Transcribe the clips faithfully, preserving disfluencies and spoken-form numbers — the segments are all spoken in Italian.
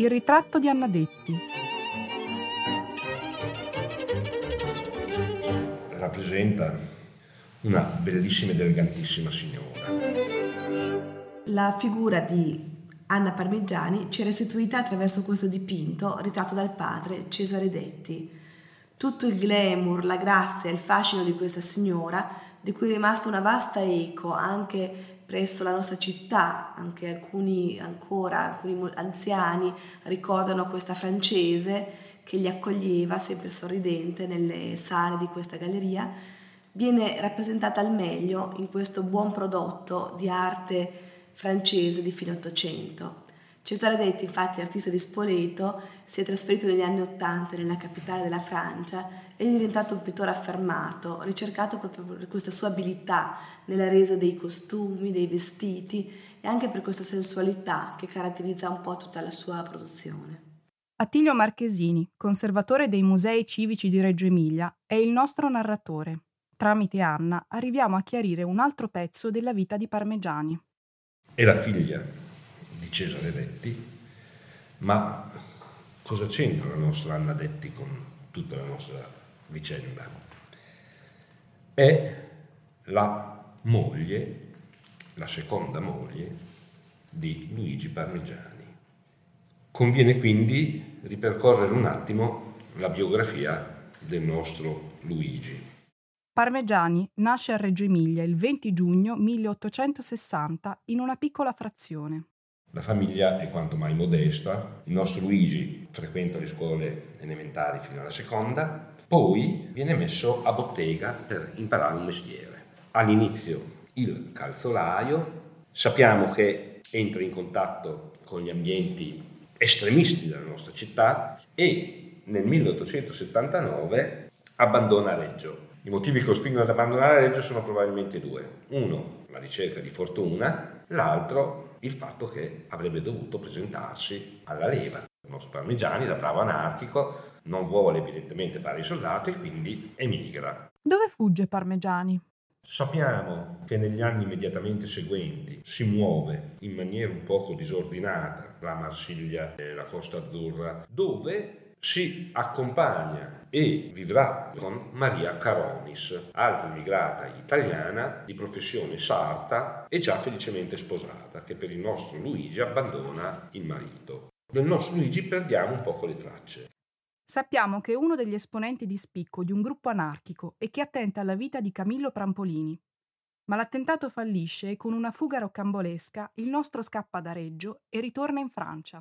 Il ritratto di Anna Detti. Rappresenta una bellissima ed elegantissima signora. La figura di Anna Parmigiani ci è restituita attraverso questo dipinto ritratto dal padre Cesare Detti. Tutto il glamour, la grazia e il fascino di questa signora, di cui è rimasta una vasta eco anche presso la nostra città, anche alcuni ancora, alcuni anziani ricordano questa francese che li accoglieva sempre sorridente nelle sale di questa galleria, viene rappresentata al meglio in questo buon prodotto di arte francese di fine Ottocento. Cesare Detti, infatti, artista di Spoleto, si è trasferito negli anni Ottanta nella capitale della Francia e è diventato un pittore affermato, ricercato proprio per questa sua abilità nella resa dei costumi, dei vestiti e anche per questa sensualità che caratterizza un po' tutta la sua produzione. Attilio Marchesini, conservatore dei musei civici di Reggio Emilia, è il nostro narratore. Tramite Anna arriviamo a chiarire un altro pezzo della vita di Parmigiani. È la figlia di Cesare Detti, ma cosa c'entra la nostra Anna Detti con tutta la nostra vicenda? È la moglie, la seconda moglie di Luigi Parmigiani. Conviene quindi ripercorrere un attimo la biografia del nostro Luigi. Parmigiani nasce a Reggio Emilia il venti giugno milleottocentosessanta in una piccola frazione. La famiglia è quanto mai modesta. Il nostro Luigi frequenta le scuole elementari fino alla seconda, poi viene messo a bottega per imparare un mestiere. All'inizio il calzolaio, sappiamo che entra in contatto con gli ambienti estremisti della nostra città e nel milleottocentosettantanove abbandona Reggio. I motivi che lo spingono ad abbandonare Reggio sono probabilmente due. Uno, la ricerca di fortuna, l'altro, il fatto che avrebbe dovuto presentarsi alla leva. Il nostro Parmigiani, da bravo anarchico, non vuole evidentemente fare il soldato e quindi emigra. Dove fugge Parmigiani? Sappiamo che negli anni immediatamente seguenti si muove in maniera un poco disordinata tra Marsiglia e la Costa Azzurra, dove si accompagna e vivrà con Maria Caronis, altra immigrata italiana di professione sarta e già felicemente sposata, che per il nostro Luigi abbandona il marito. Del nostro Luigi perdiamo un poco le tracce. Sappiamo che è uno degli esponenti di spicco di un gruppo anarchico e che attenta alla vita di Camillo Prampolini. Ma l'attentato fallisce e con una fuga roccambolesca il nostro scappa da Reggio e ritorna in Francia.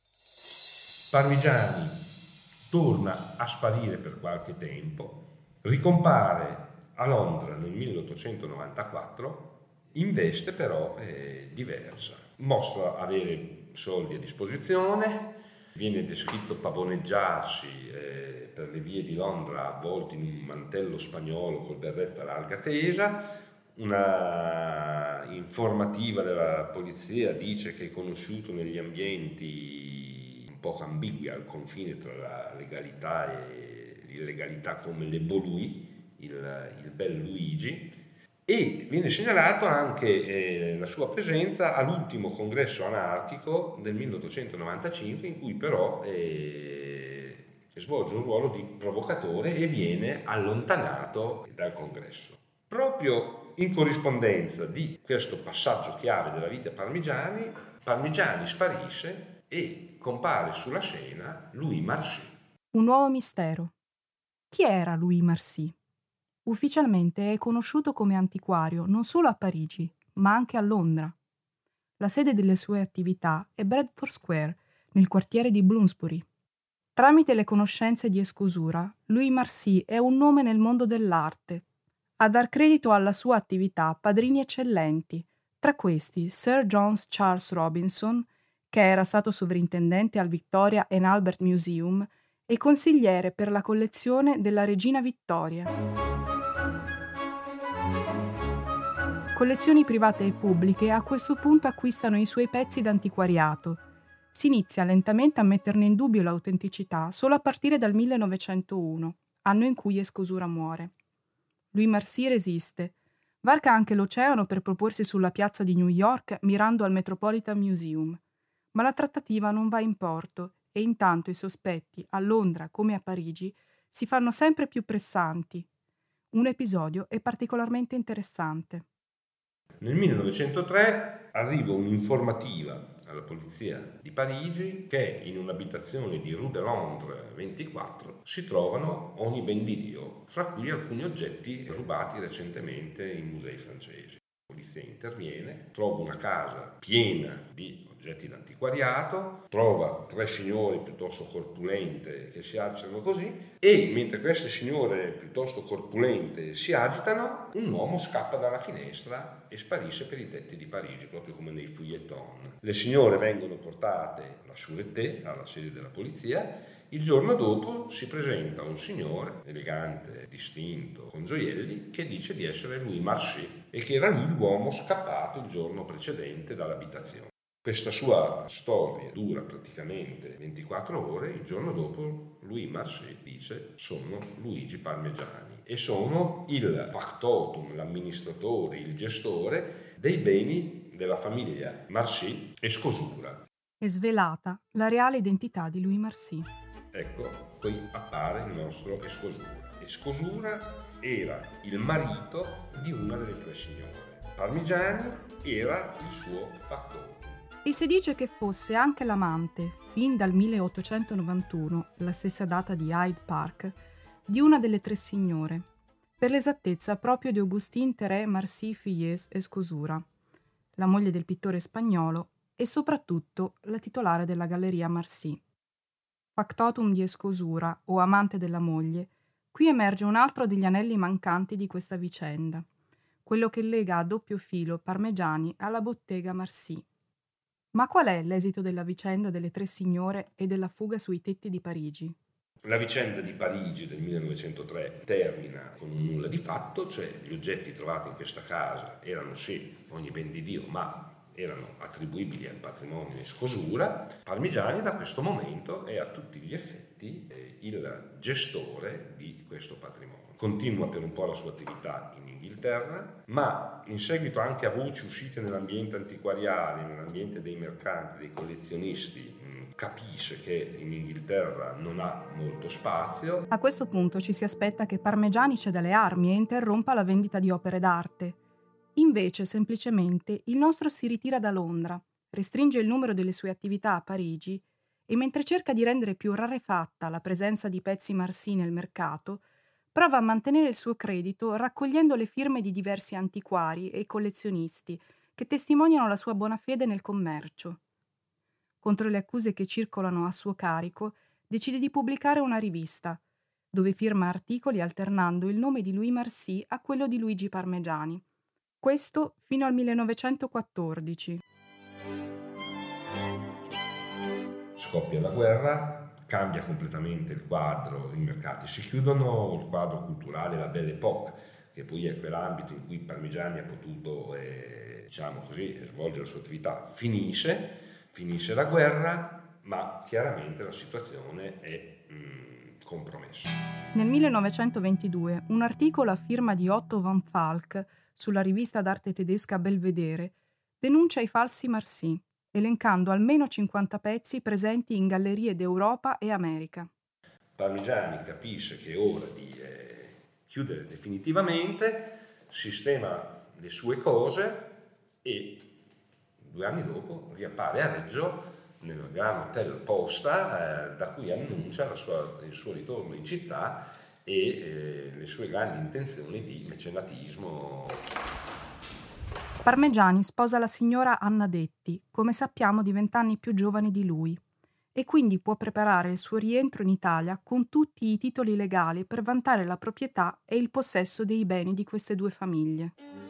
Parmigiani torna a sparire per qualche tempo, ricompare a Londra nel milleottocentonovantaquattro, in veste però eh, diversa. Mostra avere soldi a disposizione, viene descritto pavoneggiarsi eh, per le vie di Londra avvolto in un mantello spagnolo col berretto a larga tesa. Una informativa della polizia dice che è conosciuto negli ambienti un po' ambigui al confine tra la legalità e l'illegalità come l'ebbo lui, il, il bel Luigi, e viene segnalato anche eh, la sua presenza all'ultimo congresso anarchico del milleottocentonovantacinque, in cui però eh, svolge un ruolo di provocatore e viene allontanato dal congresso. Proprio in corrispondenza di questo passaggio chiave della vita Parmigiani, Parmigiani sparisce e compare sulla scena Louis Marcy. Un nuovo mistero. Chi era Louis Marcy? Ufficialmente è conosciuto come antiquario non solo a Parigi, ma anche a Londra. La sede delle sue attività è Bradford Square, nel quartiere di Bloomsbury. Tramite le conoscenze di Escosura, Louis Marcy è un nome nel mondo dell'arte. A dar credito alla sua attività padrini eccellenti, tra questi Sir John Charles Robinson, che era stato sovrintendente al Victoria and Albert Museum e consigliere per la collezione della Regina Vittoria. Collezioni private e pubbliche a questo punto acquistano i suoi pezzi d'antiquariato. Si inizia lentamente a metterne in dubbio l'autenticità solo a partire dal millenovecentouno, anno in cui Escosura muore. Louis Marcy resiste, varca anche l'oceano per proporsi sulla piazza di New York mirando al Metropolitan Museum, Ma la trattativa non va in porto e intanto i sospetti, a Londra come a Parigi, si fanno sempre più pressanti. Un episodio è particolarmente interessante. Nel millenovecentotre arriva un'informativa alla polizia di Parigi che in un'abitazione di Rue de Londres ventiquattro si trovano ogni ben di Dio, fra cui alcuni oggetti rubati recentemente in musei francesi. La polizia interviene, trova una casa piena di oggetti d'antiquariato, trova tre signore piuttosto corpulente che si agitano così e mentre queste signore piuttosto corpulente si agitano, un uomo scappa dalla finestra e sparisce per i tetti di Parigi, proprio come nei feuilleton. Le signore vengono portate alla Sûreté, alla sede della polizia. Il giorno dopo si presenta un signore elegante, distinto, con gioielli, che dice di essere Louis Marcy e che era lui l'uomo scappato il giorno precedente dall'abitazione. Questa sua storia dura praticamente ventiquattro ore, il giorno dopo Louis Marcy dice sono Luigi Parmigiani e sono il factotum, l'amministratore, il gestore dei beni della famiglia Marcy e Scosura. È svelata la reale identità di Louis Marcy. Ecco, qui appare il nostro Escosura. Escosura era il marito di una delle tre signore. Parmigiani era il suo fattore. E si dice che fosse anche l'amante, fin dal milleottocentonovantuno, la stessa data di Hyde Park, di una delle tre signore, per l'esattezza proprio di Augustine Thérèse Marcy Filles Escosura, la moglie del pittore spagnolo e soprattutto la titolare della Galleria Marcy. Factotum di Escosura, o amante della moglie, qui emerge un altro degli anelli mancanti di questa vicenda, quello che lega a doppio filo Parmigiani alla bottega Marcy. Ma qual è l'esito della vicenda delle tre signore e della fuga sui tetti di Parigi? La vicenda di Parigi del millenovecentotre termina con un nulla di fatto, cioè gli oggetti trovati in questa casa erano sì, ogni ben di Dio, ma erano attribuibili al patrimonio Escosura. Parmigiani da questo momento è a tutti gli effetti eh, il gestore di questo patrimonio. Continua per un po' la sua attività in Inghilterra, ma in seguito anche a voci uscite nell'ambiente antiquariale, nell'ambiente dei mercanti, dei collezionisti, mh, capisce che in Inghilterra non ha molto spazio. A questo punto ci si aspetta che Parmigiani ceda le armi e interrompa la vendita di opere d'arte. Invece, semplicemente, il nostro si ritira da Londra, restringe il numero delle sue attività a Parigi e mentre cerca di rendere più rarefatta la presenza di pezzi Marcy nel mercato, prova a mantenere il suo credito raccogliendo le firme di diversi antiquari e collezionisti che testimoniano la sua buona fede nel commercio. Contro le accuse che circolano a suo carico, decide di pubblicare una rivista, dove firma articoli alternando il nome di Louis Marcy a quello di Luigi Parmigiani. Questo fino al millenovecentoquattordici. Scoppia la guerra, cambia completamente il quadro, i mercati si chiudono, il quadro culturale, la Belle Époque, che poi è quell'ambito in cui Parmigiani ha potuto eh, diciamo così, svolgere la sua attività, finisce, finisce la guerra, ma chiaramente la situazione è mh, compromessa. Nel millenovecentoventidue un articolo a firma di Otto von Falk sulla rivista d'arte tedesca Belvedere denuncia i falsi Marcy, elencando almeno cinquanta pezzi presenti in gallerie d'Europa e America. Parmigiani capisce che è ora di eh, chiudere definitivamente, sistema le sue cose e due anni dopo riappare a Reggio nel Gran Hotel Posta, eh, da cui annuncia la sua, il suo ritorno in città e eh, le sue grandi intenzioni di mecenatismo. Parmigiani sposa la signora Anna Detti, come sappiamo di vent'anni più giovane di lui, e quindi può preparare il suo rientro in Italia con tutti i titoli legali per vantare la proprietà e il possesso dei beni di queste due famiglie.